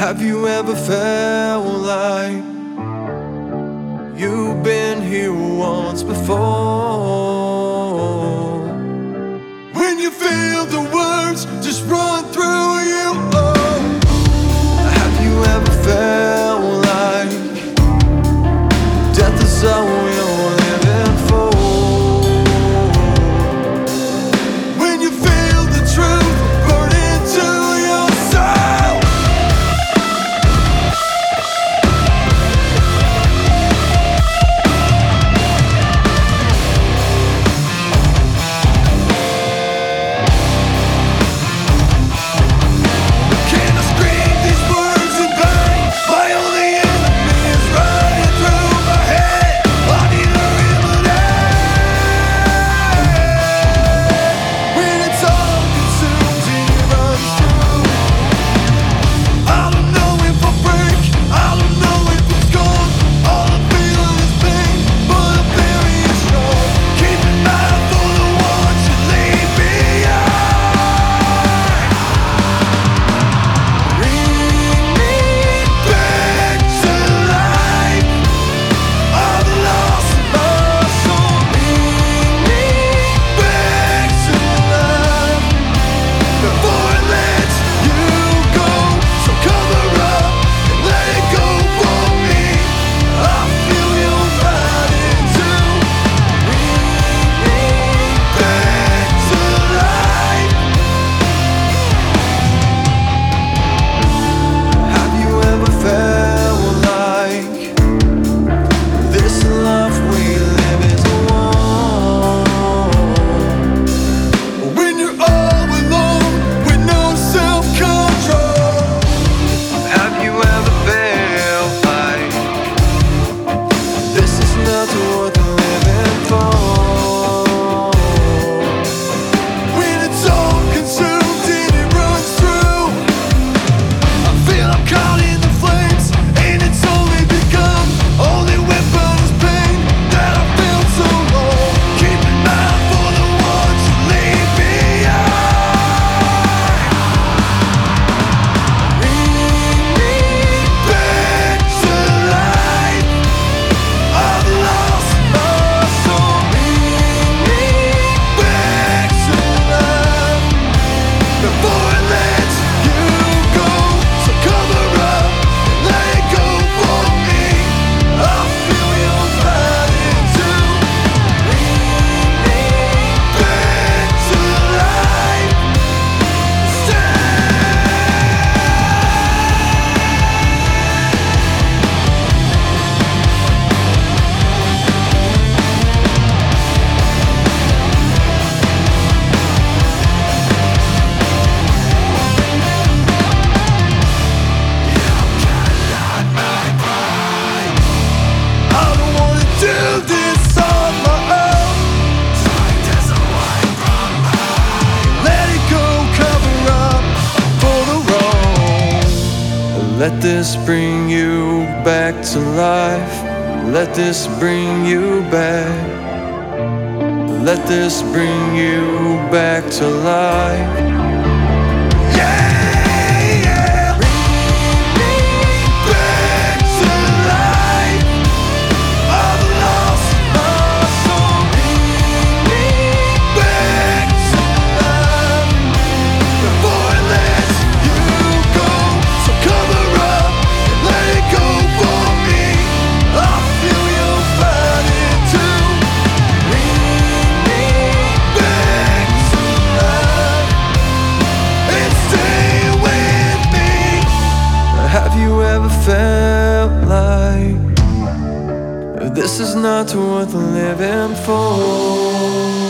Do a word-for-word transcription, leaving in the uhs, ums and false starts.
Have you ever felt like you've been here once before? When you feel the words just run through you, oh. Have you ever felt like death is all we're living for? When you feel the truth burn into your soul. Can I scream these words in pain? My only enemy is running through my head. I need a remedy. When it's all consumed and it runs through, I don't know if I'll break, I don't know if it's gone. All I feel is pain, but I'm very strong. Keep an eye for the ones you leave behind. Bring me back to life. I've lost my soul. Bring me back to life before it lets you go. So cover up and let it go for me. I feel you riding too. Bring me back to life. Have you ever felt like this life we live is a war? When you're all alone with no self-control. Have you ever felt like this is not worth living for? When it's all consumed and it runs through, I feel I'm caught in the flames, and it's only begun. Only weapon is pain that I felt so long. Keep an eye for the ones you leave behind. Bring me back to life. I've lost my soul. Bring me back to life before it lets you go. So cover up and let it go for me. I feel you riding too. Bring me back to life. I don't wanna do this on my own. Let it go, cover up for the wrong. Let this bring you back to life. Let this bring you back. Let this bring you back to life. Yeah, yeah. Bring me back to life. I've lost my soul. Bring me back to life before it lets you go. So cover up and let it go for me. I feel you fighting too. Bring me back to life and stay with me. Have you ever felt like this is not worth living for?